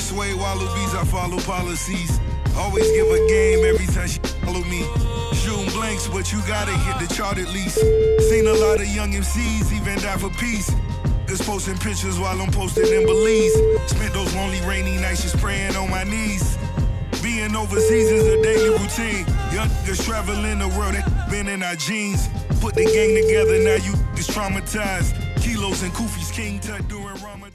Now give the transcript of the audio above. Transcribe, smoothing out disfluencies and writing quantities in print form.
sway wallabies, I follow policies. Always give a game every time she follow me. Shooting blanks, but you gotta hit the chart at least. Seen a lot of young MCs even die for peace. Just posting pictures while I'm posted in Belize. Spent those lonely rainy nights just praying on my knees. Being overseas is a daily routine. Young niggas traveling the world and been in our jeans. Put the gang together, now you is traumatized. Kilos and Kufi's King Tut during Ramadan.